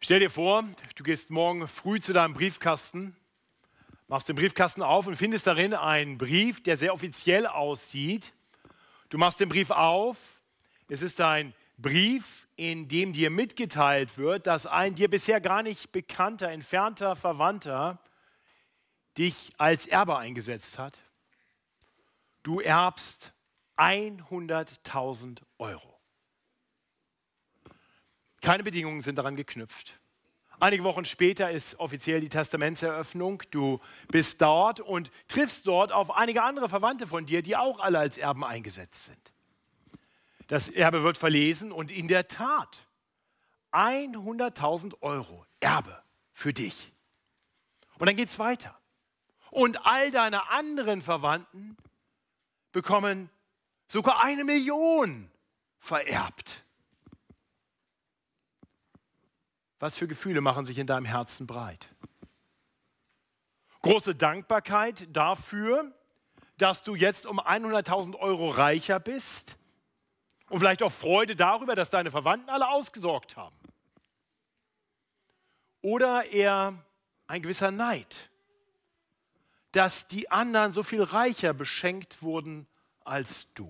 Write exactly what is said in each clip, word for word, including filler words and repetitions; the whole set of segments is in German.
Stell dir vor, du gehst morgen früh zu deinem Briefkasten, machst den Briefkasten auf und findest darin einen Brief, der sehr offiziell aussieht. Du machst den Brief auf, es ist ein Brief, in dem dir mitgeteilt wird, dass ein dir bisher gar nicht bekannter, entfernter Verwandter dich als Erbe eingesetzt hat. Du erbst hunderttausend Euro. Keine Bedingungen sind daran geknüpft. Einige Wochen später ist offiziell die Testamentseröffnung. Du bist dort und triffst dort auf einige andere Verwandte von dir, die auch alle als Erben eingesetzt sind. Das Erbe wird verlesen und in der Tat hunderttausend Euro Erbe für dich. Und dann geht es weiter. Und all deine anderen Verwandten bekommen sogar eine Million vererbt. Was für Gefühle machen sich in deinem Herzen breit? Große Dankbarkeit dafür, dass du jetzt um hunderttausend Euro reicher bist und vielleicht auch Freude darüber, dass deine Verwandten alle ausgesorgt haben. Oder eher ein gewisser Neid, dass die anderen so viel reicher beschenkt wurden als du.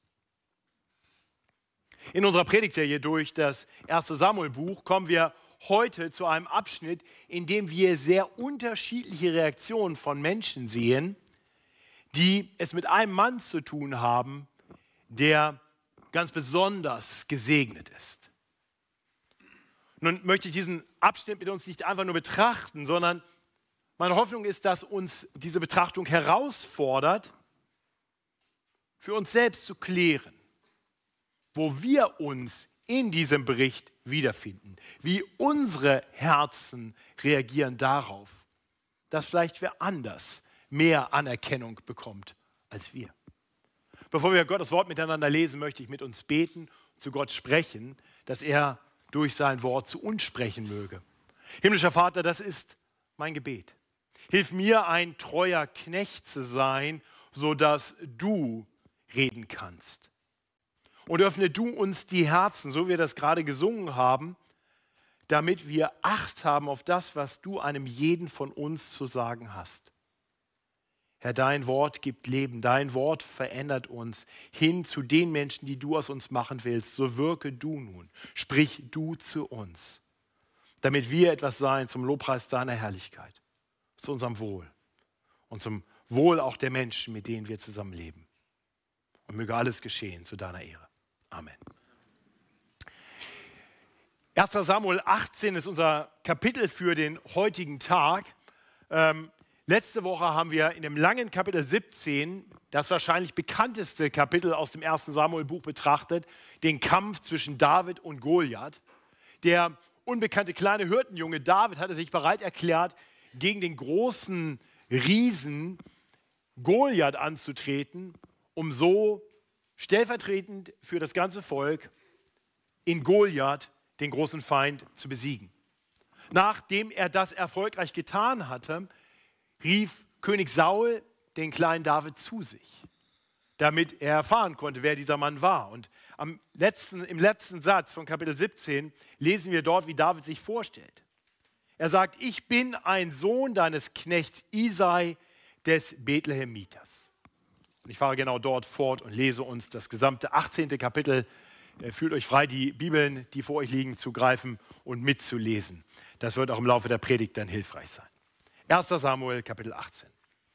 In unserer Predigtserie durch das erste Samuel-Buch kommen wir heute zu einem Abschnitt, in dem wir sehr unterschiedliche Reaktionen von Menschen sehen, die es mit einem Mann zu tun haben, der ganz besonders gesegnet ist. Nun möchte ich diesen Abschnitt mit uns nicht einfach nur betrachten, sondern meine Hoffnung ist, dass uns diese Betrachtung herausfordert, für uns selbst zu klären, wo wir uns in diesem Bericht wiederfinden, wie unsere Herzen reagieren darauf, dass vielleicht wer anders mehr Anerkennung bekommt als wir. Bevor wir Gottes Wort miteinander lesen, möchte ich mit uns beten, zu Gott sprechen, dass er durch sein Wort zu uns sprechen möge. Himmlischer Vater, das ist mein Gebet. Hilf mir, ein treuer Knecht zu sein, sodass du reden kannst. Und öffne du uns die Herzen, so wie wir das gerade gesungen haben, damit wir Acht haben auf das, was du einem jeden von uns zu sagen hast. Herr, dein Wort gibt Leben, dein Wort verändert uns hin zu den Menschen, die du aus uns machen willst. So wirke du nun, sprich du zu uns, damit wir etwas sein zum Lobpreis deiner Herrlichkeit, zu unserem Wohl und zum Wohl auch der Menschen, mit denen wir zusammenleben. Und möge alles geschehen zu deiner Ehre. Amen. erster Samuel achtzehn ist unser Kapitel für den heutigen Tag. Ähm, letzte Woche haben wir in dem langen Kapitel siebzehn, das wahrscheinlich bekannteste Kapitel aus dem ersten Samuel-Buch betrachtet, den Kampf zwischen David und Goliath. Der unbekannte kleine Hirtenjunge David hatte sich bereit erklärt, gegen den großen Riesen Goliath anzutreten, um so stellvertretend für das ganze Volk in Goliath den großen Feind zu besiegen. Nachdem er das erfolgreich getan hatte, rief König Saul den kleinen David zu sich, damit er erfahren konnte, wer dieser Mann war. Und am letzten, im letzten Satz von Kapitel siebzehn lesen wir dort, wie David sich vorstellt. Er sagt, ich bin ein Sohn deines Knechts Isai des Bethlehemiters. Und ich fahre genau dort fort und lese uns das gesamte achtzehnte Kapitel. Fühlt euch frei, die Bibeln, die vor euch liegen, zu greifen und mitzulesen. Das wird auch im Laufe der Predigt dann hilfreich sein. erster Samuel, Kapitel achtzehn.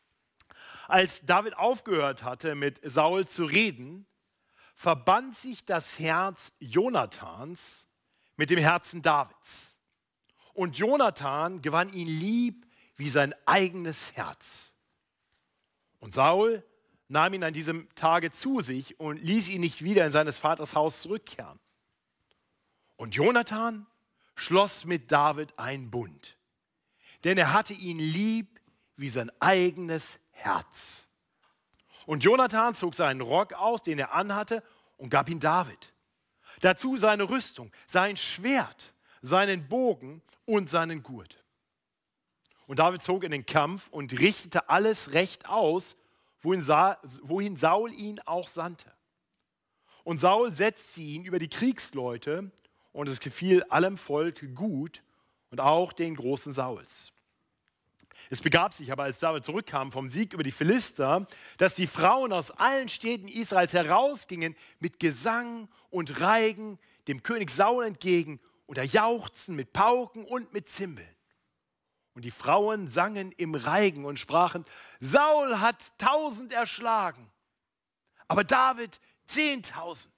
Als David aufgehört hatte, mit Saul zu reden, verband sich das Herz Jonathans mit dem Herzen Davids. Und Jonathan gewann ihn lieb wie sein eigenes Herz. Und Saul nahm ihn an diesem Tage zu sich und ließ ihn nicht wieder in seines Vaters Haus zurückkehren. Und Jonathan schloss mit David einen Bund, denn er hatte ihn lieb wie sein eigenes Herz. Und Jonathan zog seinen Rock aus, den er anhatte, und gab ihn David. Dazu seine Rüstung, sein Schwert, seinen Bogen und seinen Gurt. Und David zog in den Kampf und richtete alles recht aus, wohin, Sa wohin Saul ihn auch sandte. Und Saul setzte ihn über die Kriegsleute, und es gefiel allem Volk gut, und auch den großen Sauls. Es begab sich aber, als David zurückkam vom Sieg über die Philister, dass die Frauen aus allen Städten Israels herausgingen mit Gesang und Reigen dem König Saul entgegen unter Jauchzen mit Pauken und mit Zimbeln. Und die Frauen sangen im Reigen und sprachen: Saul hat tausend erschlagen, aber David zehntausend.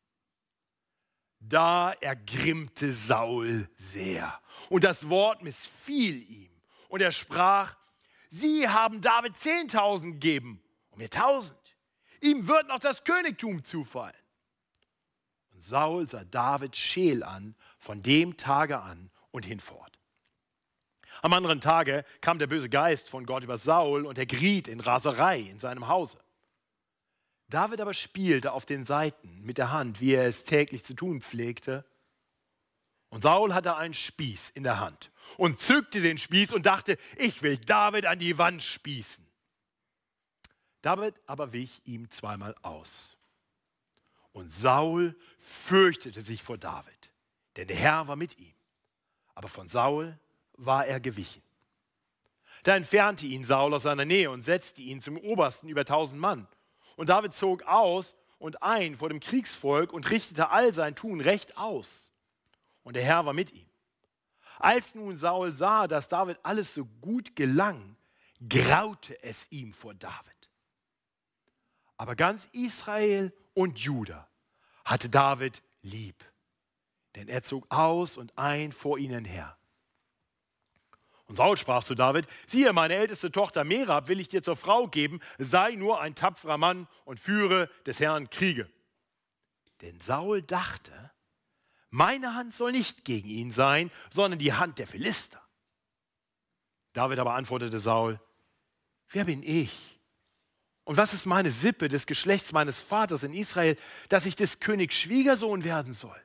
Da ergrimmte Saul sehr und das Wort missfiel ihm. Und er sprach: Sie haben David zehntausend gegeben und mir tausend. Ihm wird noch das Königtum zufallen. Und Saul sah David scheel an, von dem Tage an und hinfort. Am anderen Tage kam der böse Geist von Gott über Saul und er geriet in Raserei in seinem Hause. David aber spielte auf den Saiten mit der Hand, wie er es täglich zu tun pflegte. Und Saul hatte einen Spieß in der Hand und zückte den Spieß und dachte: Ich will David an die Wand spießen. David aber wich ihm zweimal aus. Und Saul fürchtete sich vor David, denn der Herr war mit ihm. Aber von Saul war er gewichen. Da entfernte ihn Saul aus seiner Nähe und setzte ihn zum Obersten über tausend Mann. Und David zog aus und ein vor dem Kriegsvolk und richtete all sein Tun recht aus. Und der Herr war mit ihm. Als nun Saul sah, dass David alles so gut gelang, graute es ihm vor David. Aber ganz Israel und Juda hatte David lieb, denn er zog aus und ein vor ihnen her. Und Saul sprach zu David: Siehe, meine älteste Tochter Merab will ich dir zur Frau geben, sei nur ein tapferer Mann und führe des Herrn Kriege. Denn Saul dachte: Meine Hand soll nicht gegen ihn sein, sondern die Hand der Philister. David aber antwortete Saul: Wer bin ich? Und was ist meine Sippe des Geschlechts meines Vaters in Israel, dass ich des Königs Schwiegersohn werden soll?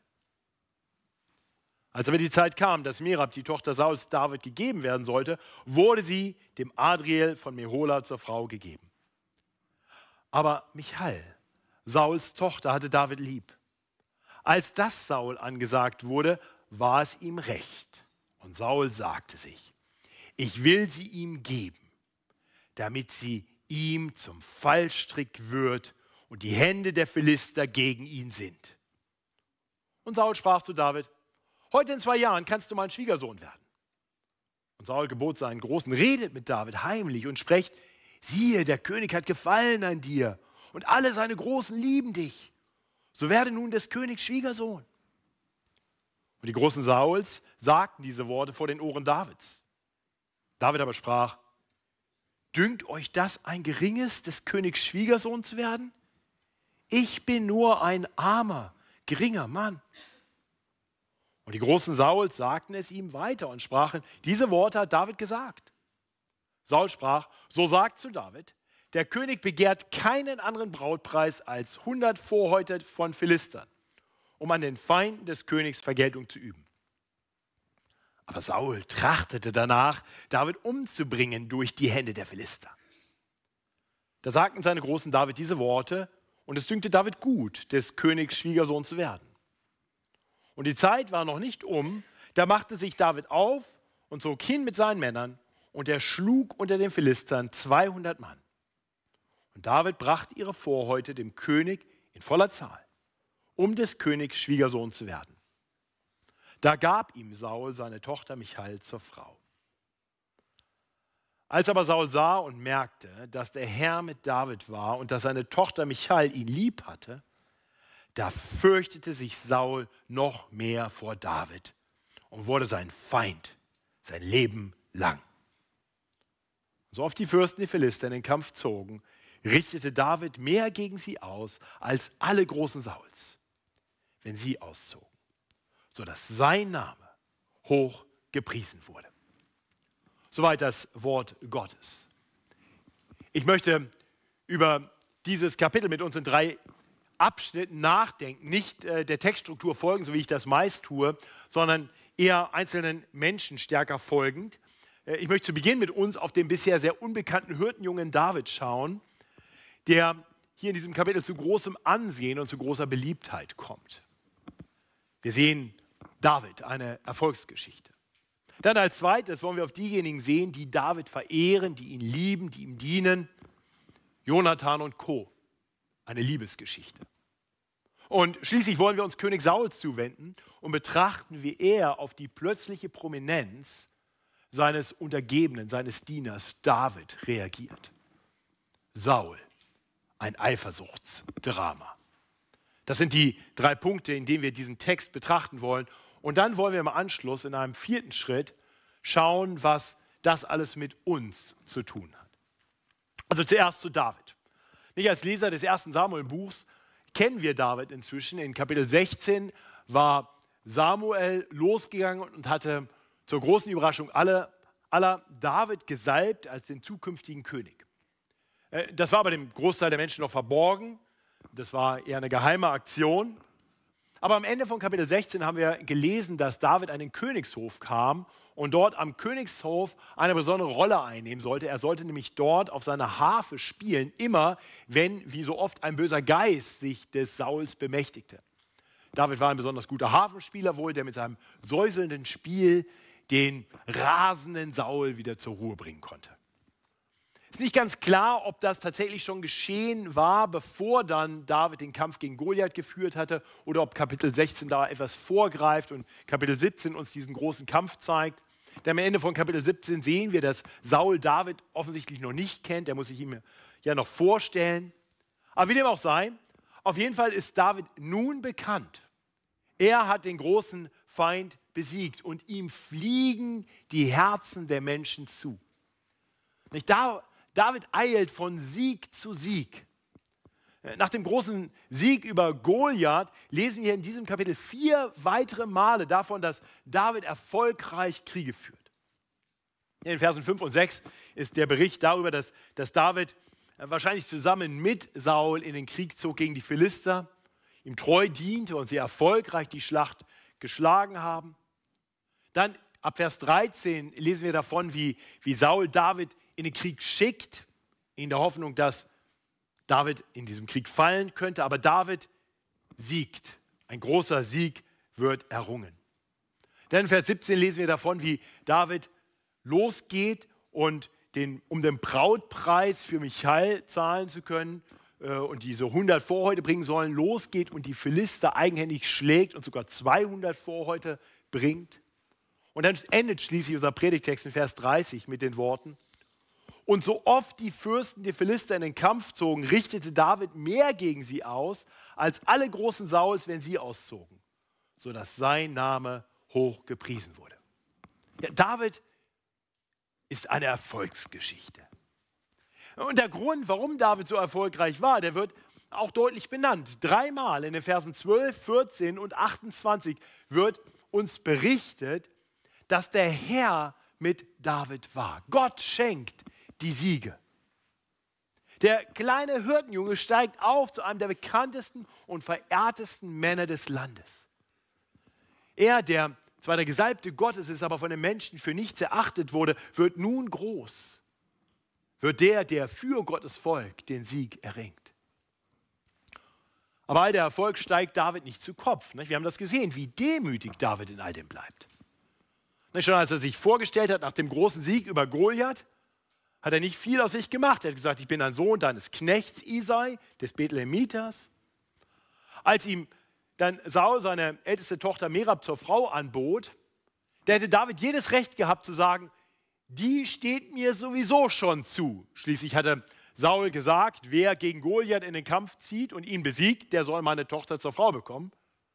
Als aber die Zeit kam, dass Merab, die Tochter Sauls, David gegeben werden sollte, wurde sie dem Adriel von Mehola zur Frau gegeben. Aber Michal, Sauls Tochter, hatte David lieb. Als das Saul angesagt wurde, war es ihm recht. Und Saul sagte sich: Ich will sie ihm geben, damit sie ihm zum Fallstrick wird und die Hände der Philister gegen ihn sind. Und Saul sprach zu David: Heute in zwei Jahren kannst du mein Schwiegersohn werden. Und Saul gebot seinen Großen: Redet mit David heimlich und sprecht: Siehe, der König hat Gefallen an dir und alle seine Großen lieben dich. So werde nun des Königs Schwiegersohn. Und die Großen Sauls sagten diese Worte vor den Ohren Davids. David aber sprach: Dünkt euch das ein geringes, des Königs Schwiegersohn zu werden? Ich bin nur ein armer, geringer Mann. Und die Großen Sauls sagten es ihm weiter und sprachen: Diese Worte hat David gesagt. Saul sprach: So sagt zu David: Der König begehrt keinen anderen Brautpreis als hundert Vorhäute von Philistern, um an den Feinden des Königs Vergeltung zu üben. Aber Saul trachtete danach, David umzubringen durch die Hände der Philister. Da sagten seine Großen David diese Worte, und es dünkte David gut, des Königs Schwiegersohn zu werden. Und die Zeit war noch nicht um, da machte sich David auf und zog hin mit seinen Männern, und er schlug unter den Philistern zweihundert Mann. Und David brachte ihre Vorhäute dem König in voller Zahl, um des Königs Schwiegersohn zu werden. Da gab ihm Saul seine Tochter Michal zur Frau. Als aber Saul sah und merkte, dass der Herr mit David war und dass seine Tochter Michal ihn lieb hatte, da fürchtete sich Saul noch mehr vor David und wurde sein Feind sein Leben lang. So oft die Fürsten die Philister in den Kampf zogen, richtete David mehr gegen sie aus als alle Großen Sauls, wenn sie auszogen, sodass sein Name hoch gepriesen wurde. Soweit das Wort Gottes. Ich möchte über dieses Kapitel mit uns in drei Abschnitten nachdenken, nicht äh, der Textstruktur folgen, so wie ich das meist tue, sondern eher einzelnen Menschen stärker folgend. Äh, ich möchte zu Beginn mit uns auf den bisher sehr unbekannten Hirtenjungen David schauen, der hier in diesem Kapitel zu großem Ansehen und zu großer Beliebtheit kommt. Wir sehen David, eine Erfolgsgeschichte. Dann als zweites wollen wir auf diejenigen sehen, die David verehren, die ihn lieben, die ihm dienen. Jonathan und Co. Eine Liebesgeschichte. Und schließlich wollen wir uns König Saul zuwenden und betrachten, wie er auf die plötzliche Prominenz seines Untergebenen, seines Dieners David reagiert. Saul, ein Eifersuchtsdrama. Das sind die drei Punkte, in denen wir diesen Text betrachten wollen. Und dann wollen wir im Anschluss in einem vierten Schritt schauen, was das alles mit uns zu tun hat. Also zuerst zu David. Nicht als Leser des ersten Samuel-Buchs kennen wir David inzwischen. In Kapitel sechzehn war Samuel losgegangen und hatte zur großen Überraschung aller, aller David gesalbt als den zukünftigen König. Das war bei dem Großteil der Menschen noch verborgen. Das war eher eine geheime Aktion. Aber am Ende von Kapitel sechzehn haben wir gelesen, dass David an den Königshof kam und dort am Königshof eine besondere Rolle einnehmen sollte. Er sollte nämlich dort auf seiner Harfe spielen, immer wenn, wie so oft, ein böser Geist sich des Sauls bemächtigte. David war ein besonders guter Harfenspieler wohl, der mit seinem säuselnden Spiel den rasenden Saul wieder zur Ruhe bringen konnte. Es ist nicht ganz klar, ob das tatsächlich schon geschehen war, bevor dann David den Kampf gegen Goliath geführt hatte, oder ob Kapitel sechzehn da etwas vorgreift und Kapitel siebzehn uns diesen großen Kampf zeigt. Denn am Ende von Kapitel siebzehn sehen wir, dass Saul David offensichtlich noch nicht kennt. Er muss sich ihm ja noch vorstellen. Aber wie dem auch sei, auf jeden Fall ist David nun bekannt. Er hat den großen Feind besiegt und ihm fliegen die Herzen der Menschen zu. Nicht da David eilt von Sieg zu Sieg. Nach dem großen Sieg über Goliath lesen wir in diesem Kapitel vier weitere Male davon, dass David erfolgreich Kriege führt. In den Versen fünf und sechs ist der Bericht darüber, dass, dass David wahrscheinlich zusammen mit Saul in den Krieg zog gegen die Philister, ihm treu diente und sie erfolgreich die Schlacht geschlagen haben. Dann ab Vers dreizehn lesen wir davon, wie, wie Saul David in den Krieg schickt, in der Hoffnung, dass David in diesem Krieg fallen könnte. Aber David siegt. Ein großer Sieg wird errungen. Dann in Vers siebzehn lesen wir davon, wie David losgeht, und den, um den Brautpreis für Michal zahlen zu können äh, und diese hundert Vorhäute bringen sollen, losgeht und die Philister eigenhändig schlägt und sogar zweihundert Vorhäute bringt. Und dann endet schließlich unser Predigtext in Vers dreißig mit den Worten: Und so oft die Fürsten die Philister in den Kampf zogen, richtete David mehr gegen sie aus, als alle großen Sauls, wenn sie auszogen, sodass sein Name hoch gepriesen wurde. Ja, David ist eine Erfolgsgeschichte. Und der Grund, warum David so erfolgreich war, der wird auch deutlich benannt. Dreimal in den Versen zwölf, vierzehn und achtundzwanzig wird uns berichtet, dass der Herr mit David war. Gott schenkt die Siege. Der kleine Hirtenjunge steigt auf zu einem der bekanntesten und verehrtesten Männer des Landes. Er, der zwar der Gesalbte Gottes ist, aber von den Menschen für nichts erachtet wurde, wird nun groß. Wird der, der für Gottes Volk den Sieg erringt. Aber all der Erfolg steigt David nicht zu Kopf. Wir haben das gesehen, wie demütig David in all dem bleibt. Schon als er sich vorgestellt hat nach dem großen Sieg über Goliath, hat er nicht viel aus sich gemacht. Er hat gesagt, ich bin ein Sohn deines Knechts Isai, des Bethlehemiters. Als ihm dann Saul seine älteste Tochter Merab zur Frau anbot, da hätte David jedes Recht gehabt zu sagen, die steht mir sowieso schon zu. Schließlich hatte Saul gesagt, wer gegen Goliath in den Kampf zieht und ihn besiegt, der soll meine Tochter zur Frau bekommen.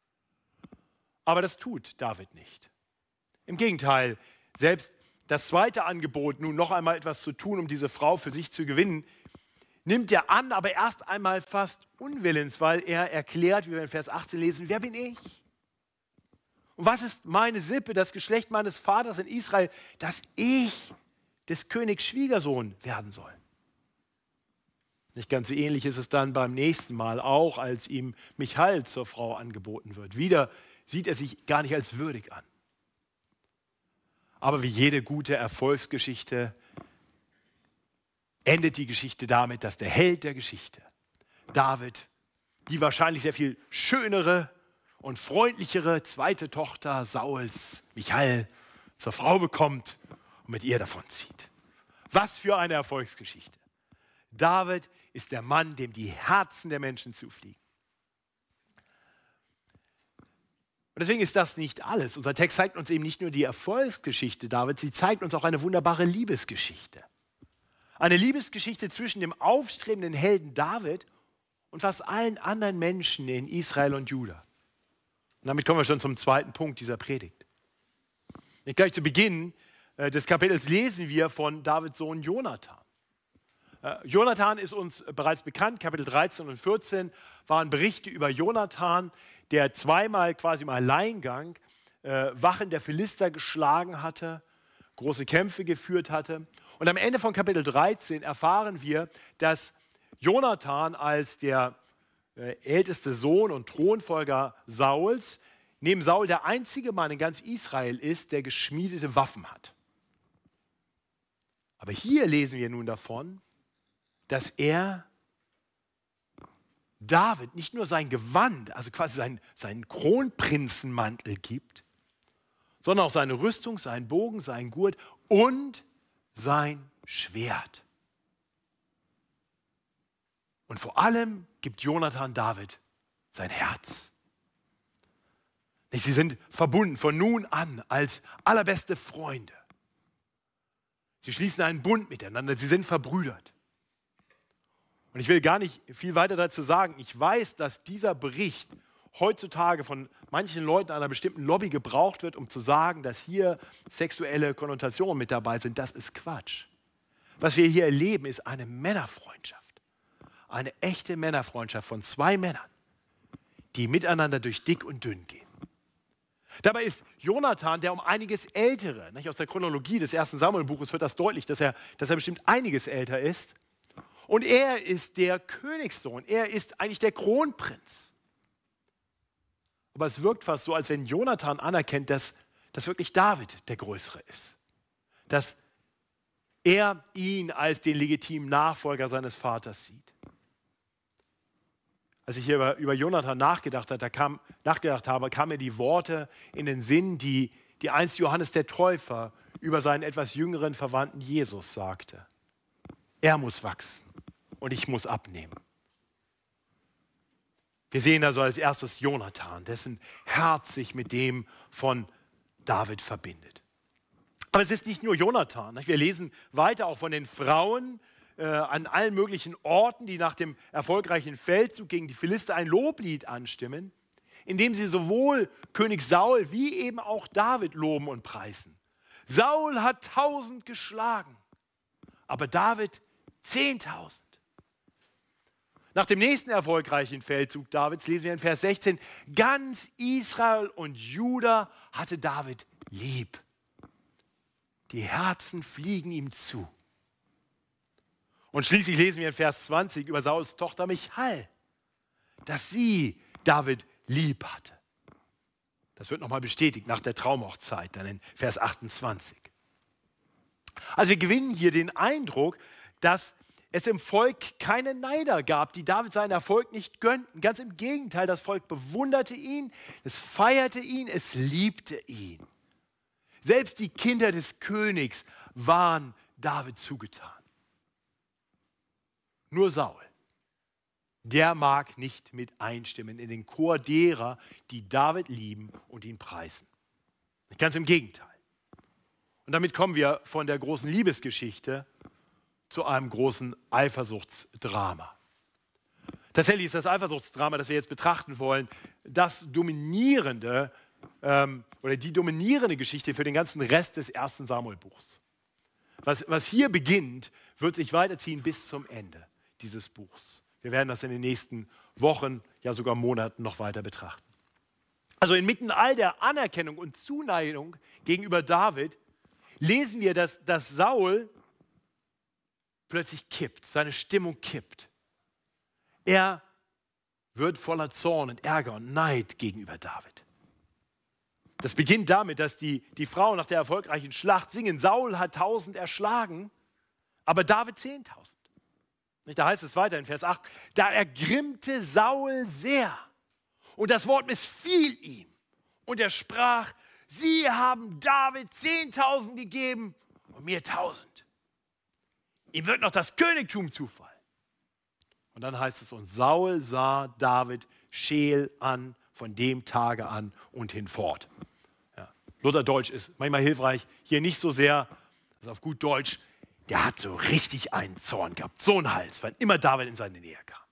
Aber das tut David nicht. Im Gegenteil, selbst das zweite Angebot, nun noch einmal etwas zu tun, um diese Frau für sich zu gewinnen, nimmt er an, aber erst einmal fast unwillens, weil er erklärt, wie wir in Vers achtzehn lesen, wer bin ich? Und was ist meine Sippe, das Geschlecht meines Vaters in Israel, dass ich des Königs Schwiegersohn werden soll? Nicht ganz so ähnlich ist es dann beim nächsten Mal auch, als ihm Michal zur Frau angeboten wird. Wieder sieht er sich gar nicht als würdig an. Aber wie jede gute Erfolgsgeschichte endet die Geschichte damit, dass der Held der Geschichte, David, die wahrscheinlich sehr viel schönere und freundlichere zweite Tochter Sauls, Michal, zur Frau bekommt und mit ihr davonzieht. Was für eine Erfolgsgeschichte. David ist der Mann, dem die Herzen der Menschen zufliegen. Und deswegen ist das nicht alles. Unser Text zeigt uns eben nicht nur die Erfolgsgeschichte Davids, sie zeigt uns auch eine wunderbare Liebesgeschichte. Eine Liebesgeschichte zwischen dem aufstrebenden Helden David und fast allen anderen Menschen in Israel und Juda. Und damit kommen wir schon zum zweiten Punkt dieser Predigt. Gleich zu Beginn äh, des Kapitels lesen wir von Davids Sohn Jonathan. Äh, Jonathan ist uns bereits bekannt, Kapitel dreizehn und vierzehn waren Berichte über Jonathan, der zweimal quasi im Alleingang äh, Wachen der Philister geschlagen hatte, große Kämpfe geführt hatte. Und am Ende von Kapitel dreizehn erfahren wir, dass Jonathan als der äh, älteste Sohn und Thronfolger Sauls, neben Saul der einzige Mann in ganz Israel ist, der geschmiedete Waffen hat. Aber hier lesen wir nun davon, dass er David nicht nur sein Gewand, also quasi seinen, seinen Kronprinzenmantel gibt, sondern auch seine Rüstung, seinen Bogen, seinen Gurt und sein Schwert. Und vor allem gibt Jonathan David sein Herz. Sie sind verbunden von nun an als allerbeste Freunde. Sie schließen einen Bund miteinander, sie sind verbrüdert. Und ich will gar nicht viel weiter dazu sagen. Ich weiß, dass dieser Bericht heutzutage von manchen Leuten einer bestimmten Lobby gebraucht wird, um zu sagen, dass hier sexuelle Konnotationen mit dabei sind. Das ist Quatsch. Was wir hier erleben, ist eine Männerfreundschaft. Eine echte Männerfreundschaft von zwei Männern, die miteinander durch dick und dünn gehen. Dabei ist Jonathan der um einiges ältere. Nicht? Aus der Chronologie des ersten Samuel-Buches wird das deutlich, dass er, dass er bestimmt einiges älter ist. Und er ist der Königssohn, er ist eigentlich der Kronprinz. Aber es wirkt fast so, als wenn Jonathan anerkennt, dass, dass wirklich David der Größere ist. Dass er ihn als den legitimen Nachfolger seines Vaters sieht. Als ich hier über, über Jonathan nachgedacht, hat, da kam, nachgedacht habe, kamen mir die Worte in den Sinn, die, die einst Johannes der Täufer über seinen etwas jüngeren Verwandten Jesus sagte. Er muss wachsen und ich muss abnehmen. Wir sehen also als erstes Jonathan, dessen Herz sich mit dem von David verbindet. Aber es ist nicht nur Jonathan. Wir lesen weiter auch von den Frauen äh, an allen möglichen Orten, die nach dem erfolgreichen Feldzug gegen die Philister ein Loblied anstimmen, indem sie sowohl König Saul wie eben auch David loben und preisen. Saul hat tausend geschlagen, aber David zehntausend. Nach dem nächsten erfolgreichen Feldzug Davids lesen wir in Vers sechzehn, ganz Israel und Juda hatte David lieb. Die Herzen fliegen ihm zu. Und schließlich lesen wir in Vers zwanzig über Sauls Tochter Michal, dass sie David lieb hatte. Das wird nochmal bestätigt nach der Traumhochzeit, dann in Vers achtundzwanzig. Also wir gewinnen hier den Eindruck, dass es im Volk keine Neider gab, die David seinen Erfolg nicht gönnten. Ganz im Gegenteil, das Volk bewunderte ihn, es feierte ihn, es liebte ihn. Selbst die Kinder des Königs waren David zugetan. Nur Saul, der mag nicht mit einstimmen in den Chor derer, die David lieben und ihn preisen. Ganz im Gegenteil. Und damit kommen wir von der großen Liebesgeschichte zu einem großen Eifersuchtsdrama. Tatsächlich ist das Eifersuchtsdrama, das wir jetzt betrachten wollen, das dominierende ähm, oder die dominierende Geschichte für den ganzen Rest des ersten Samuel-Buchs. Was, was hier beginnt, wird sich weiterziehen bis zum Ende dieses Buchs. Wir werden das in den nächsten Wochen, ja sogar Monaten noch weiter betrachten. Also inmitten all der Anerkennung und Zuneigung gegenüber David lesen wir, dass, dass Saul plötzlich kippt, seine Stimmung kippt. Er wird voller Zorn und Ärger und Neid gegenüber David. Das beginnt damit, dass die, die Frauen nach der erfolgreichen Schlacht singen, Saul hat tausend erschlagen, aber David zehntausend. Da heißt es weiter in Vers acht, da ergrimmte Saul sehr und das Wort missfiel ihm und er sprach, Sie haben David zehntausend gegeben und mir tausend. Ihm wird noch das Königtum zufallen. Und dann heißt es, und Saul sah David scheel an, von dem Tage an und hinfort. Ja. Lutherdeutsch ist manchmal hilfreich, hier nicht so sehr, also auf gut Deutsch, der hat so richtig einen Zorn gehabt, so einen Hals, weil immer David in seine Nähe kam.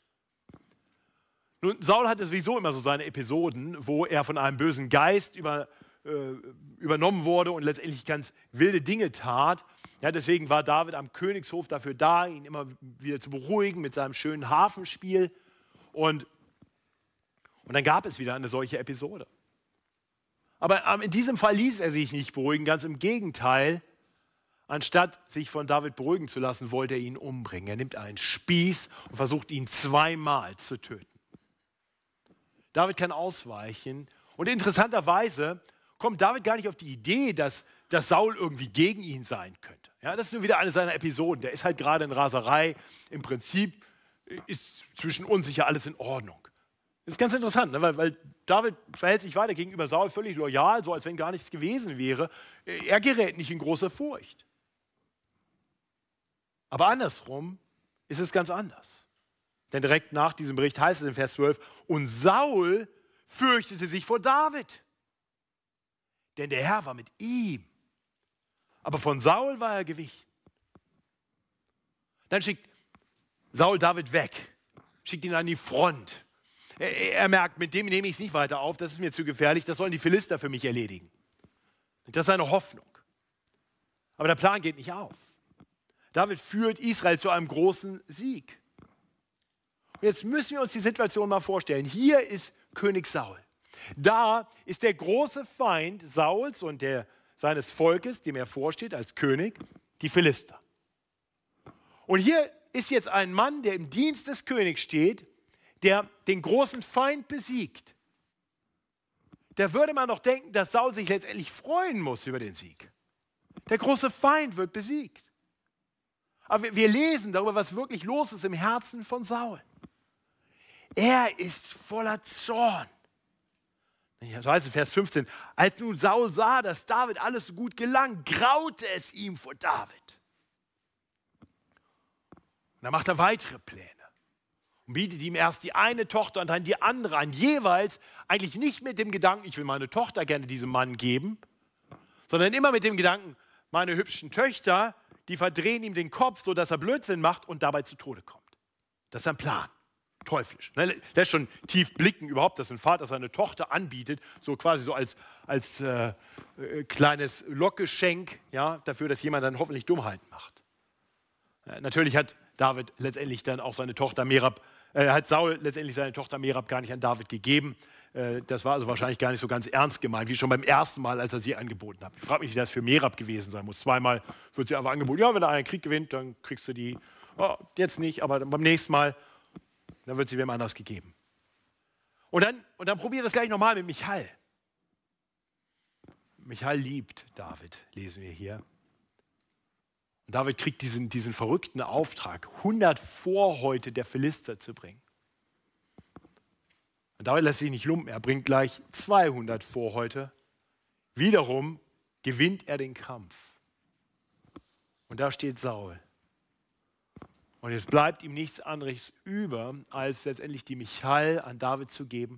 Nun, Saul hatte sowieso immer so seine Episoden, wo er von einem bösen Geist über, äh, übernommen wurde und letztendlich ganz wilde Dinge tat. Ja, deswegen war David am Königshof dafür da, ihn immer wieder zu beruhigen mit seinem schönen Hafenspiel. Und, und dann gab es wieder eine solche Episode. Aber ähm, in diesem Fall ließ er sich nicht beruhigen, ganz im Gegenteil. Anstatt sich von David beruhigen zu lassen, wollte er ihn umbringen. Er nimmt einen Spieß und versucht, ihn zweimal zu töten. David kann ausweichen. Und interessanterweise kommt David gar nicht auf die Idee, dass, dass Saul irgendwie gegen ihn sein könnte. Ja, das ist nur wieder eine seiner Episoden. Der ist halt gerade in Raserei. Im Prinzip ist zwischen uns sicher alles in Ordnung. Das ist ganz interessant, ne? weil, weil David verhält sich weiter gegenüber Saul völlig loyal, so als wenn gar nichts gewesen wäre. Er gerät nicht in große Furcht. Aber andersrum ist es ganz anders. Denn direkt nach diesem Bericht heißt es in Vers zwölf, und Saul fürchtete sich vor David, denn der Herr war mit ihm. Aber von Saul war er gewichen. Dann schickt Saul David weg, schickt ihn an die Front. Er, er merkt, mit dem nehme ich es nicht weiter auf, das ist mir zu gefährlich, das sollen die Philister für mich erledigen. Das ist seine Hoffnung. Aber der Plan geht nicht auf. David führt Israel zu einem großen Sieg. Jetzt müssen wir uns die Situation mal vorstellen. Hier ist König Saul. Da ist der große Feind Sauls und der, seines Volkes, dem er vorsteht als König, die Philister. Und hier ist jetzt ein Mann, der im Dienst des Königs steht, der den großen Feind besiegt. Da würde man doch denken, dass Saul sich letztendlich freuen muss über den Sieg. Der große Feind wird besiegt. Aber wir lesen darüber, was wirklich los ist im Herzen von Saul. Er ist voller Zorn. Das heißt in Vers fünfzehn, als nun Saul sah, dass David alles so gut gelang, graute es ihm vor David. Und dann macht er weitere Pläne und bietet ihm erst die eine Tochter und dann die andere an, jeweils eigentlich nicht mit dem Gedanken, ich will meine Tochter gerne diesem Mann geben, sondern immer mit dem Gedanken, meine hübschen Töchter, die verdrehen ihm den Kopf, sodass er Blödsinn macht und dabei zu Tode kommt. Das ist sein Plan. Teuflisch. Lässt schon tief blicken überhaupt, dass ein Vater seine Tochter anbietet, so quasi so als, als äh, äh, kleines Lockgeschenk, ja, dafür, dass jemand dann hoffentlich Dummheiten macht. Äh, natürlich hat David letztendlich dann auch seine Tochter Merab, äh, hat Saul letztendlich seine Tochter Merab gar nicht an David gegeben. Äh, das war also wahrscheinlich gar nicht so ganz ernst gemeint, wie schon beim ersten Mal, als er sie angeboten hat. Ich frage mich, wie das für Merab gewesen sein muss. Zweimal wird sie einfach angeboten, ja, wenn er einen Krieg gewinnt, dann kriegst du die, oh, jetzt nicht, aber beim nächsten Mal. Dann wird sie wem anders gegeben. Und dann, und dann probiert das gleich nochmal mit Michal. Michal liebt David, lesen wir hier. Und David kriegt diesen, diesen verrückten Auftrag, hundert Vorhäute der Philister zu bringen. Und David lässt sich nicht lumpen, er bringt gleich zweihundert Vorhäute. Wiederum gewinnt er den Kampf. Und da steht Saul. Und jetzt bleibt ihm nichts anderes über, als letztendlich die Michal an David zu geben.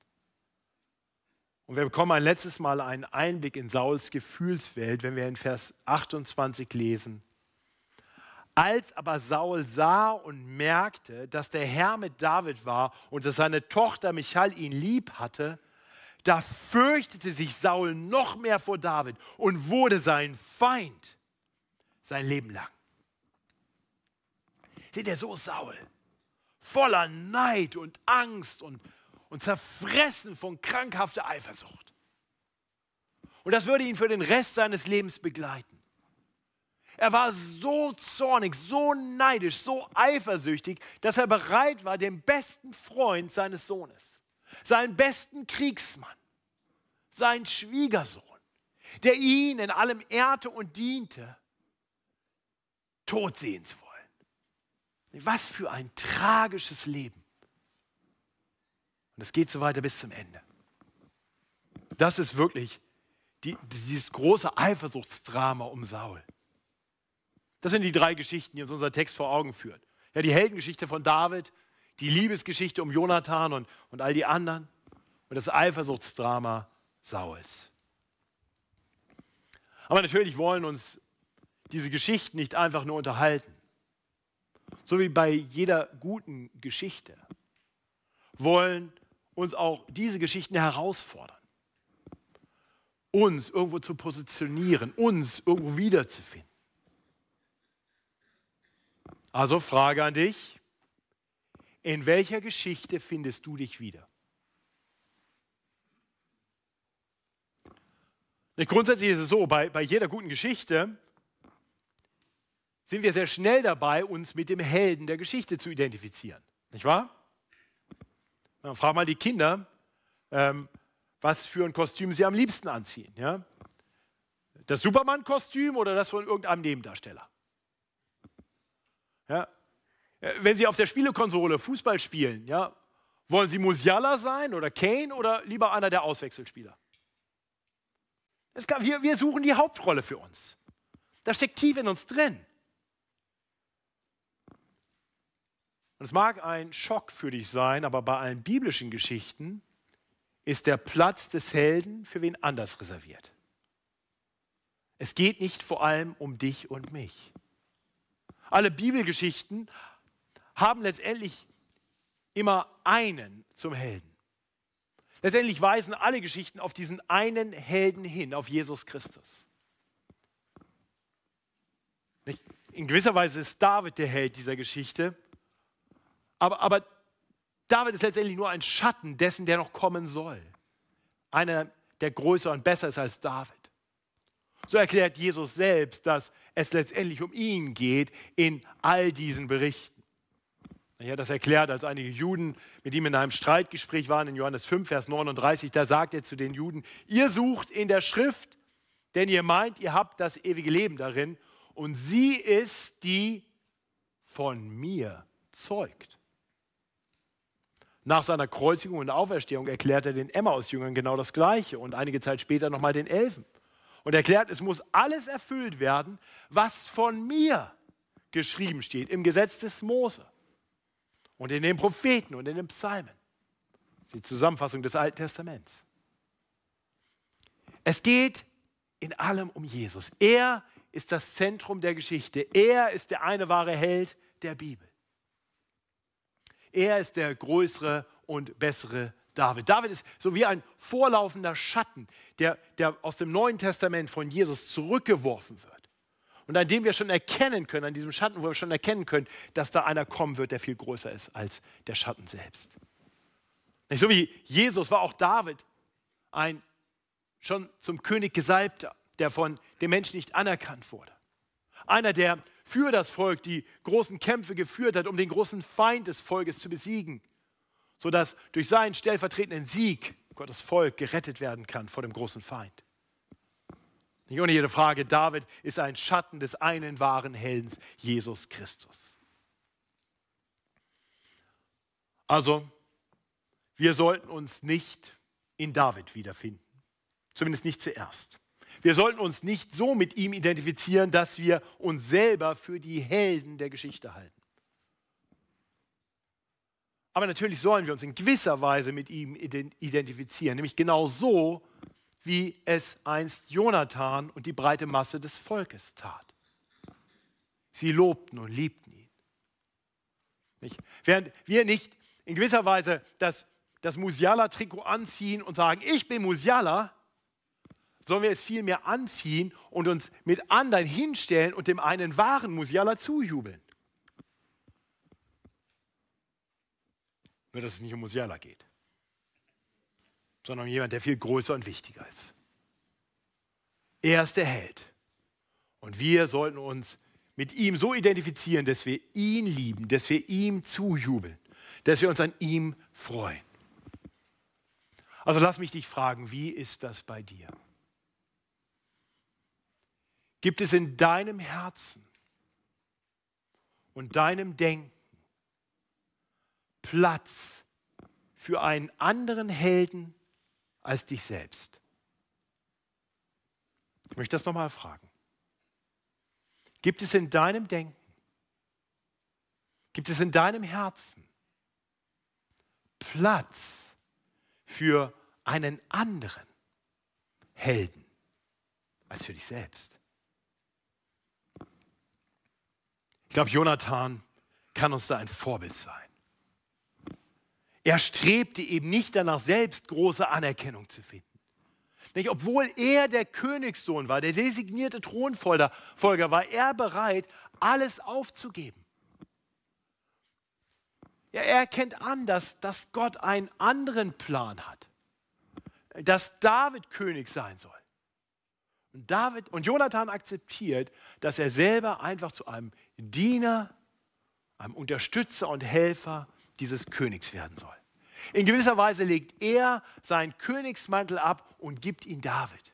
Und wir bekommen ein letztes Mal einen Einblick in Sauls Gefühlswelt, wenn wir in Vers achtundzwanzig lesen. Als aber Saul sah und merkte, dass der Herr mit David war und dass seine Tochter Michal ihn lieb hatte, da fürchtete sich Saul noch mehr vor David und wurde sein Feind sein Leben lang. Seht ihr, so Saul, voller Neid und Angst und, und zerfressen von krankhafter Eifersucht. Und das würde ihn für den Rest seines Lebens begleiten. Er war so zornig, so neidisch, so eifersüchtig, dass er bereit war, den besten Freund seines Sohnes, seinen besten Kriegsmann, seinen Schwiegersohn, der ihn in allem ehrte und diente, tot sehen zu wollen. Was für ein tragisches Leben. Und es geht so weiter bis zum Ende. Das ist wirklich die, dieses große Eifersuchtsdrama um Saul. Das sind die drei Geschichten, die uns unser Text vor Augen führt. Ja, die Heldengeschichte von David, die Liebesgeschichte um Jonathan und, und all die anderen und das Eifersuchtsdrama Sauls. Aber natürlich wollen uns diese Geschichten nicht einfach nur unterhalten. So wie bei jeder guten Geschichte wollen uns auch diese Geschichten herausfordern, uns irgendwo zu positionieren, uns irgendwo wiederzufinden. Also Frage an dich, in welcher Geschichte findest du dich wieder? Grundsätzlich ist es so, bei, bei jeder guten Geschichte sind wir sehr schnell dabei, uns mit dem Helden der Geschichte zu identifizieren. Nicht wahr? Dann frag mal die Kinder, ähm, was für ein Kostüm sie am liebsten anziehen. Ja? Das Superman-Kostüm oder das von irgendeinem Nebendarsteller? Ja? Wenn sie auf der Spielekonsole Fußball spielen, ja, wollen sie Musiala sein oder Kane oder lieber einer der Auswechselspieler? Es kann, wir, wir suchen die Hauptrolle für uns. Das steckt tief in uns drin. Und es mag ein Schock für dich sein, aber bei allen biblischen Geschichten ist der Platz des Helden für wen anders reserviert. Es geht nicht vor allem um dich und mich. Alle Bibelgeschichten haben letztendlich immer einen zum Helden. Letztendlich weisen alle Geschichten auf diesen einen Helden hin, auf Jesus Christus. Nicht? In gewisser Weise ist David der Held dieser Geschichte, aber, aber David ist letztendlich nur ein Schatten dessen, der noch kommen soll. Einer, der größer und besser ist als David. So erklärt Jesus selbst, dass es letztendlich um ihn geht in all diesen Berichten. Er hat das erklärt, als einige Juden mit ihm in einem Streitgespräch waren, in Johannes fünf, Vers neununddreißig. Da sagt er zu den Juden, ihr sucht in der Schrift, denn ihr meint, ihr habt das ewige Leben darin und sie ist, die von mir zeugt. Nach seiner Kreuzigung und Auferstehung erklärt er den Emmaus-Jüngern genau das Gleiche und einige Zeit später nochmal den Elfen. Und erklärt, es muss alles erfüllt werden, was von mir geschrieben steht im Gesetz des Mose und in den Propheten und in den Psalmen. Das ist die Zusammenfassung des Alten Testaments. Es geht in allem um Jesus. Er ist das Zentrum der Geschichte. Er ist der eine wahre Held der Bibel. Er ist der größere und bessere David. David ist so wie ein vorlaufender Schatten, der, der aus dem Neuen Testament von Jesus zurückgeworfen wird. Und an dem wir schon erkennen können, an diesem Schatten, wo wir schon erkennen können, dass da einer kommen wird, der viel größer ist als der Schatten selbst. Nicht so wie Jesus war auch David ein schon zum König Gesalbter, der von den Menschen nicht anerkannt wurde. Einer, der für das Volk die großen Kämpfe geführt hat, um den großen Feind des Volkes zu besiegen, sodass durch seinen stellvertretenden Sieg Gottes Volk gerettet werden kann vor dem großen Feind. Nicht ohne jede Frage, David ist ein Schatten des einen wahren Helden, Jesus Christus. Also, wir sollten uns nicht in David wiederfinden, zumindest nicht zuerst. Wir sollten uns nicht so mit ihm identifizieren, dass wir uns selber für die Helden der Geschichte halten. Aber natürlich sollen wir uns in gewisser Weise mit ihm identifizieren, nämlich genau so, wie es einst Jonathan und die breite Masse des Volkes tat. Sie lobten und liebten ihn. Nicht? Während wir nicht in gewisser Weise das, das Musiala-Trikot anziehen und sagen, ich bin Musiala, sollen wir es vielmehr anziehen und uns mit anderen hinstellen und dem einen wahren Musiala zujubeln. Nur, dass es nicht um Musiala geht, sondern um jemanden, der viel größer und wichtiger ist. Er ist der Held. Und wir sollten uns mit ihm so identifizieren, dass wir ihn lieben, dass wir ihm zujubeln, dass wir uns an ihm freuen. Also lass mich dich fragen, wie ist das bei dir? Gibt es in deinem Herzen und deinem Denken Platz für einen anderen Helden als dich selbst? Ich möchte das nochmal fragen. Gibt es in deinem Denken, gibt es in deinem Herzen Platz für einen anderen Helden als für dich selbst? Ich glaube, Jonathan kann uns da ein Vorbild sein. Er strebte eben nicht danach, selbst große Anerkennung zu finden. Nicht, obwohl er der Königssohn war, der designierte Thronfolger, war er bereit, alles aufzugeben. Ja, er erkennt an, dass, dass Gott einen anderen Plan hat, dass David König sein soll. Und, David, und Jonathan akzeptiert, dass er selber einfach zu einem Diener, einem Unterstützer und Helfer dieses Königs werden soll. In gewisser Weise legt er seinen Königsmantel ab und gibt ihn David.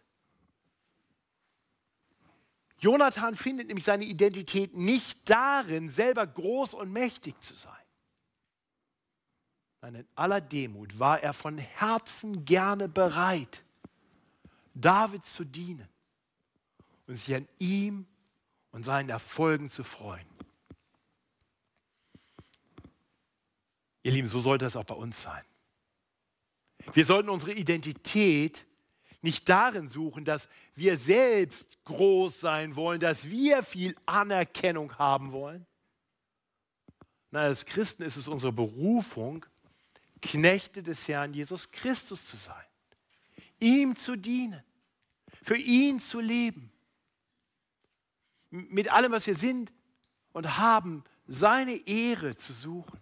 Jonathan findet nämlich seine Identität nicht darin, selber groß und mächtig zu sein. Nein, in aller Demut war er von Herzen gerne bereit, David zu dienen und sich an ihm und seinen Erfolgen zu freuen. Ihr Lieben, so sollte es auch bei uns sein. Wir sollten unsere Identität nicht darin suchen, dass wir selbst groß sein wollen, dass wir viel Anerkennung haben wollen. Nein, als Christen ist es unsere Berufung, Knechte des Herrn Jesus Christus zu sein, ihm zu dienen, für ihn zu leben, mit allem, was wir sind und haben, seine Ehre zu suchen.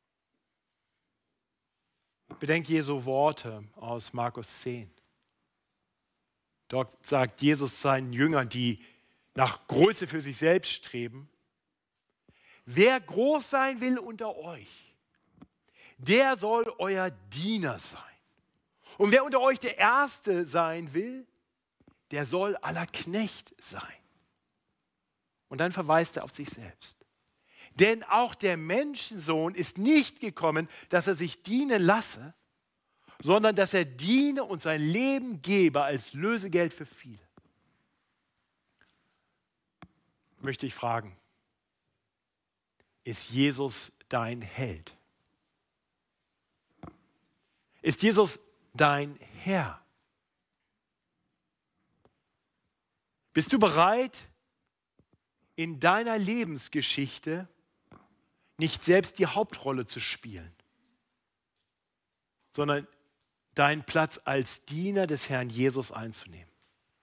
Bedenkt Jesu Worte aus Markus zehn. Dort sagt Jesus seinen Jüngern, die nach Größe für sich selbst streben: Wer groß sein will unter euch, der soll euer Diener sein. Und wer unter euch der Erste sein will, der soll aller Knecht sein. Und dann verweist er auf sich selbst. Denn auch der Menschensohn ist nicht gekommen, dass er sich dienen lasse, sondern dass er diene und sein Leben gebe als Lösegeld für viele. Möchte ich fragen, ist Jesus dein Held? Ist Jesus dein Herr? Bist du bereit, in deiner Lebensgeschichte nicht selbst die Hauptrolle zu spielen, sondern deinen Platz als Diener des Herrn Jesus einzunehmen?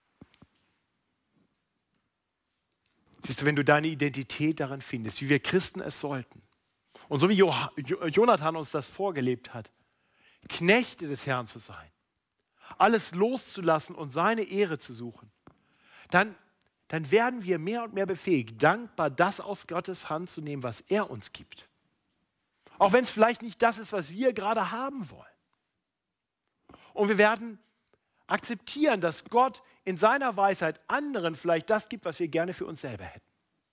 Siehst du, wenn du deine Identität darin findest, wie wir Christen es sollten, und so wie Jonathan uns das vorgelebt hat, Knechte des Herrn zu sein, alles loszulassen und seine Ehre zu suchen, dann, dann werden wir mehr und mehr befähigt, dankbar das aus Gottes Hand zu nehmen, was er uns gibt. Auch wenn es vielleicht nicht das ist, was wir gerade haben wollen. Und wir werden akzeptieren, dass Gott in seiner Weisheit anderen vielleicht das gibt, was wir gerne für uns selber hätten.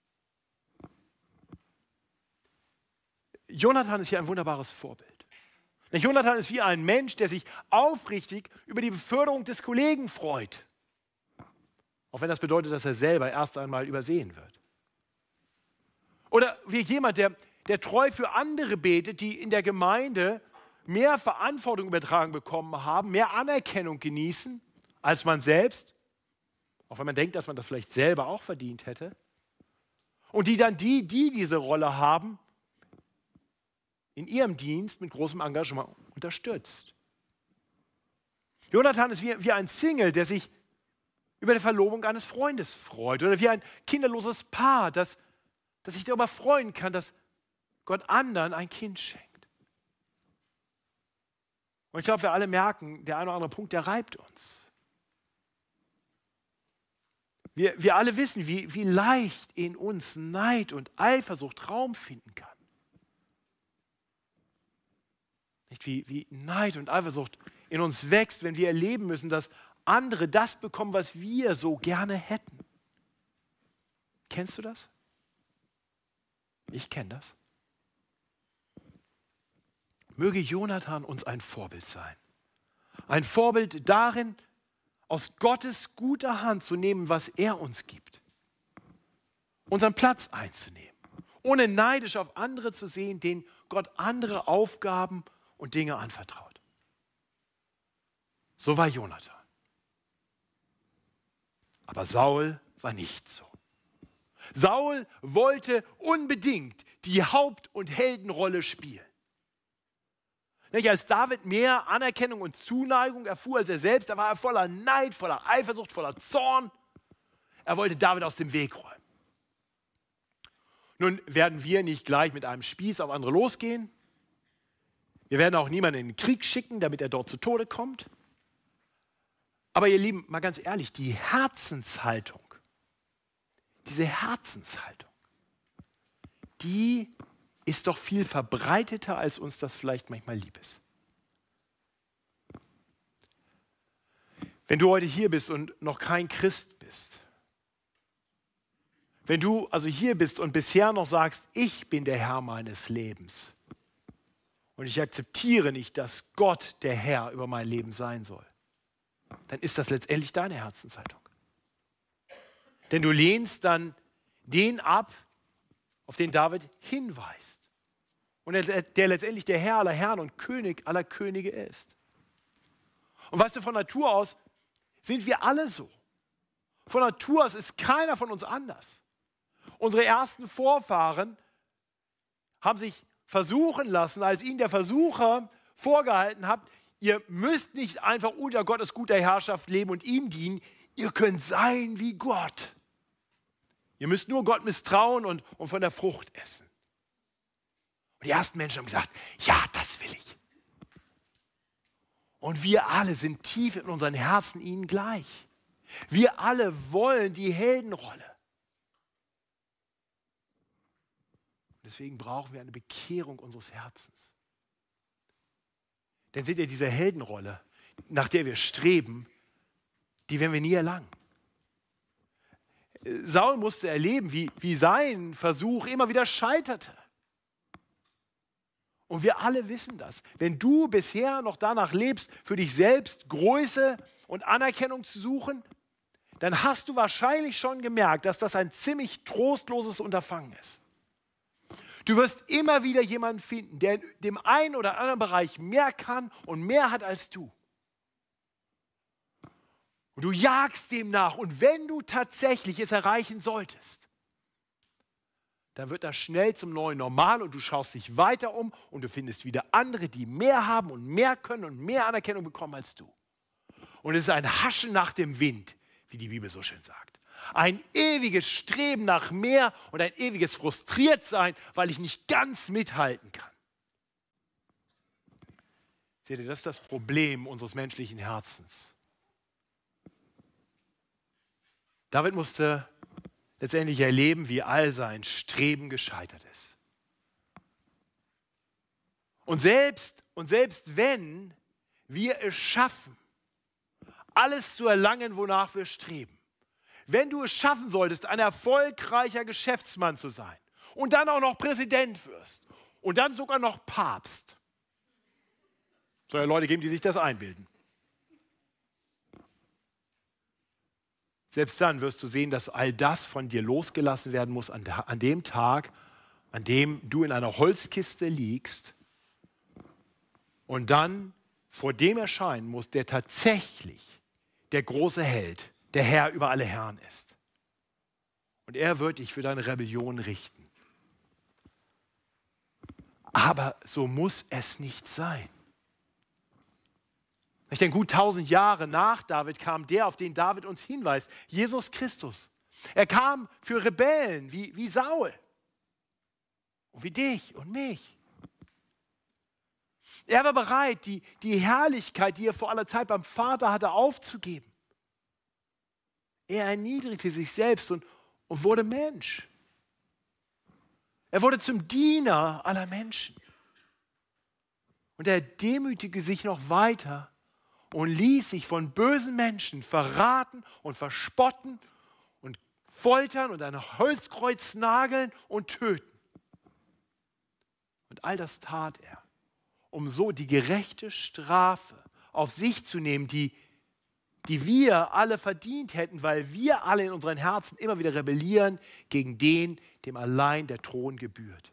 Jonathan ist hier ein wunderbares Vorbild. Jonathan ist wie ein Mensch, der sich aufrichtig über die Beförderung des Kollegen freut. Auch wenn das bedeutet, dass er selber erst einmal übersehen wird. Oder wie jemand, der, der treu für andere betet, die in der Gemeinde mehr Verantwortung übertragen bekommen haben, mehr Anerkennung genießen als man selbst, auch wenn man denkt, dass man das vielleicht selber auch verdient hätte. Und die dann die, die diese Rolle haben, in ihrem Dienst mit großem Engagement unterstützt. Jonathan ist wie, wie ein Single, der sich über die Verlobung eines Freundes freut. Oder wie ein kinderloses Paar, das, das sich darüber freuen kann, dass Gott anderen ein Kind schenkt. Und ich glaube, wir alle merken, der eine oder andere Punkt, der reibt uns. Wir, wir alle wissen, wie, wie leicht in uns Neid und Eifersucht Raum finden kann. Nicht wie, wie Neid und Eifersucht in uns wächst, wenn wir erleben müssen, dass andere das bekommen, was wir so gerne hätten. Kennst du das? Ich kenne das. Möge Jonathan uns ein Vorbild sein. Ein Vorbild darin, aus Gottes guter Hand zu nehmen, was er uns gibt. Unseren Platz einzunehmen. Ohne neidisch auf andere zu sehen, denen Gott andere Aufgaben und Dinge anvertraut. So war Jonathan. Aber Saul war nicht so. Saul wollte unbedingt die Haupt- und Heldenrolle spielen. Nicht, als David mehr Anerkennung und Zuneigung erfuhr als er selbst, da war er voller Neid, voller Eifersucht, voller Zorn. Er wollte David aus dem Weg räumen. Nun werden wir nicht gleich mit einem Spieß auf andere losgehen. Wir werden auch niemanden in den Krieg schicken, damit er dort zu Tode kommt. Aber ihr Lieben, mal ganz ehrlich, die Herzenshaltung, diese Herzenshaltung, die ist doch viel verbreiteter, als uns das vielleicht manchmal lieb ist. Wenn du heute hier bist und noch kein Christ bist, wenn du also hier bist und bisher noch sagst, ich bin der Herr meines Lebens und ich akzeptiere nicht, dass Gott der Herr über mein Leben sein soll, dann ist das letztendlich deine Herzenshaltung. Denn du lehnst dann den ab, auf den David hinweist und der, der letztendlich der Herr aller Herren und König aller Könige ist. Und weißt du, von Natur aus sind wir alle so. Von Natur aus ist keiner von uns anders. Unsere ersten Vorfahren haben sich versuchen lassen, als ihnen der Versucher vorgehalten hat, ihr müsst nicht einfach unter Gottes guter Herrschaft leben und ihm dienen, ihr könnt sein wie Gott. Ihr müsst nur Gott misstrauen und, und von der Frucht essen. Und die ersten Menschen haben gesagt, ja, das will ich. Und wir alle sind tief in unseren Herzen ihnen gleich. Wir alle wollen die Heldenrolle. Deswegen brauchen wir eine Bekehrung unseres Herzens. Denn seht ihr, diese Heldenrolle, nach der wir streben, die werden wir nie erlangen. Saul musste erleben, wie, wie sein Versuch immer wieder scheiterte. Und wir alle wissen das. Wenn du bisher noch danach lebst, für dich selbst Größe und Anerkennung zu suchen, dann hast du wahrscheinlich schon gemerkt, dass das ein ziemlich trostloses Unterfangen ist. Du wirst immer wieder jemanden finden, der in dem einen oder anderen Bereich mehr kann und mehr hat als du. Und du jagst dem nach. Und wenn du tatsächlich es erreichen solltest, dann wird das schnell zum neuen Normal und du schaust dich weiter um und du findest wieder andere, die mehr haben und mehr können und mehr Anerkennung bekommen als du. Und es ist ein Haschen nach dem Wind, wie die Bibel so schön sagt. Ein ewiges Streben nach mehr und ein ewiges Frustriertsein, weil ich nicht ganz mithalten kann. Seht ihr, das ist das Problem unseres menschlichen Herzens. David musste letztendlich erleben, wie all sein Streben gescheitert ist. Und selbst, und selbst wenn wir es schaffen, alles zu erlangen, wonach wir streben, wenn du es schaffen solltest, ein erfolgreicher Geschäftsmann zu sein und dann auch noch Präsident wirst und dann sogar noch Papst, soll ja Leute geben, die sich das einbilden. Selbst dann wirst du sehen, dass all das von dir losgelassen werden muss an, der, an dem Tag, an dem du in einer Holzkiste liegst und dann vor dem erscheinen musst, der tatsächlich der große Held, der Herr über alle Herren ist. Und er wird dich für deine Rebellion richten. Aber so muss es nicht sein. Ich denke, gut tausend Jahre nach David kam der, auf den David uns hinweist, Jesus Christus. Er kam für Rebellen wie, wie Saul und wie dich und mich. Er war bereit, die, die Herrlichkeit, die er vor aller Zeit beim Vater hatte, aufzugeben. Er erniedrigte sich selbst und, und wurde Mensch. Er wurde zum Diener aller Menschen. Und er demütigte sich noch weiter und ließ sich von bösen Menschen verraten und verspotten und foltern und an ein Holzkreuz nageln und töten. Und all das tat er, um so die gerechte Strafe auf sich zu nehmen, die die wir alle verdient hätten, weil wir alle in unseren Herzen immer wieder rebellieren gegen den, dem allein der Thron gebührt.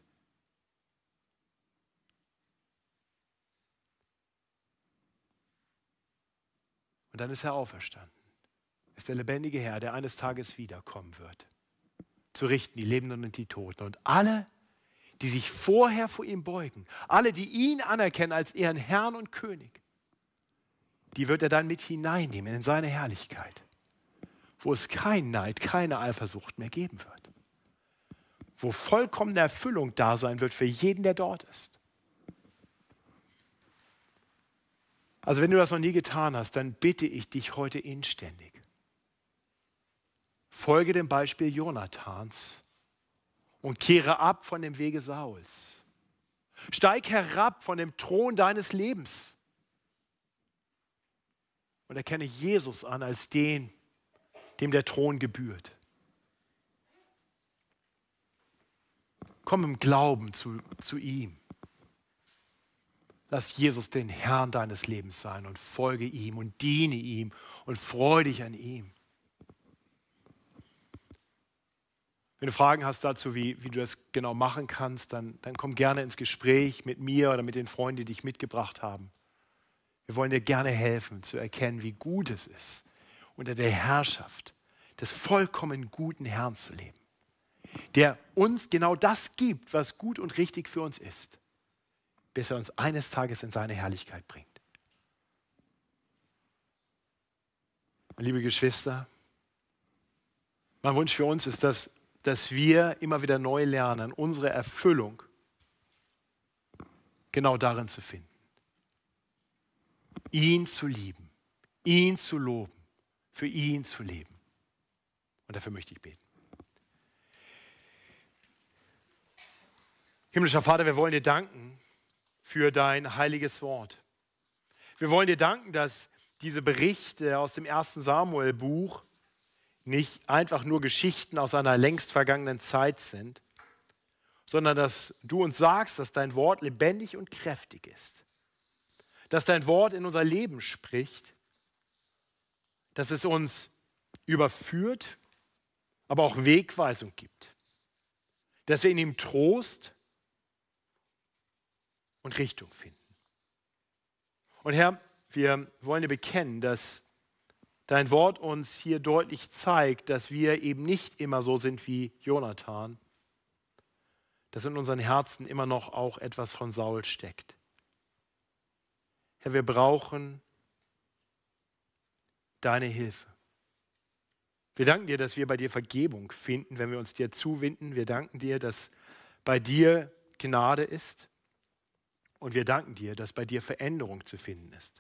Und dann ist er auferstanden. Ist der lebendige Herr, der eines Tages wiederkommen wird, zu richten die Lebenden und die Toten. Und alle, die sich vorher vor ihm beugen, alle, die ihn anerkennen als ihren Herrn und König, die wird er dann mit hineinnehmen in seine Herrlichkeit, wo es kein Neid, keine Eifersucht mehr geben wird, wo vollkommene Erfüllung da sein wird für jeden, der dort ist. Also wenn du das noch nie getan hast, dann bitte ich dich heute inständig. Folge dem Beispiel Jonathans und kehre ab von dem Wege Sauls. Steig herab von dem Thron deines Lebens und erkenne Jesus an als den, dem der Thron gebührt. Komm im Glauben zu, zu ihm. Lass Jesus den Herrn deines Lebens sein und folge ihm und diene ihm und freue dich an ihm. Wenn du Fragen hast dazu, wie, wie du das genau machen kannst, dann, dann komm gerne ins Gespräch mit mir oder mit den Freunden, die dich mitgebracht haben. Wir wollen dir gerne helfen, zu erkennen, wie gut es ist, unter der Herrschaft des vollkommen guten Herrn zu leben, der uns genau das gibt, was gut und richtig für uns ist, bis er uns eines Tages in seine Herrlichkeit bringt. Liebe Geschwister, mein Wunsch für uns ist, dass, dass wir immer wieder neu lernen, unsere Erfüllung genau darin zu finden. Ihn zu lieben, ihn zu loben, für ihn zu leben. Und dafür möchte ich beten. Himmlischer Vater, wir wollen dir danken für dein heiliges Wort. Wir wollen dir danken, dass diese Berichte aus dem ersten Samuel-Buch nicht einfach nur Geschichten aus einer längst vergangenen Zeit sind, sondern dass du uns sagst, dass dein Wort lebendig und kräftig ist, dass dein Wort in unser Leben spricht, dass es uns überführt, aber auch Wegweisung gibt, dass wir in ihm Trost und Richtung finden. Und Herr, wir wollen dir bekennen, dass dein Wort uns hier deutlich zeigt, dass wir eben nicht immer so sind wie Jonathan, dass in unseren Herzen immer noch auch etwas von Saul steckt. Herr, wir brauchen deine Hilfe. Wir danken dir, dass wir bei dir Vergebung finden, wenn wir uns dir zuwenden. Wir danken dir, dass bei dir Gnade ist. Und wir danken dir, dass bei dir Veränderung zu finden ist.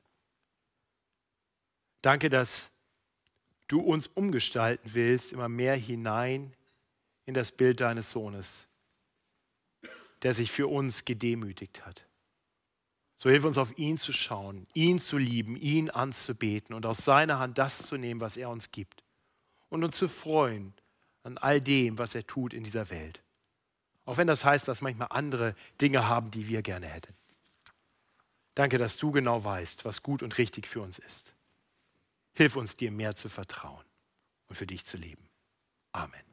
Danke, dass du uns umgestalten willst, immer mehr hinein in das Bild deines Sohnes, der sich für uns gedemütigt hat. So hilf uns, auf ihn zu schauen, ihn zu lieben, ihn anzubeten und aus seiner Hand das zu nehmen, was er uns gibt. Und uns zu freuen an all dem, was er tut in dieser Welt. Auch wenn das heißt, dass manchmal andere Dinge haben, die wir gerne hätten. Danke, dass du genau weißt, was gut und richtig für uns ist. Hilf uns, dir mehr zu vertrauen und für dich zu leben. Amen.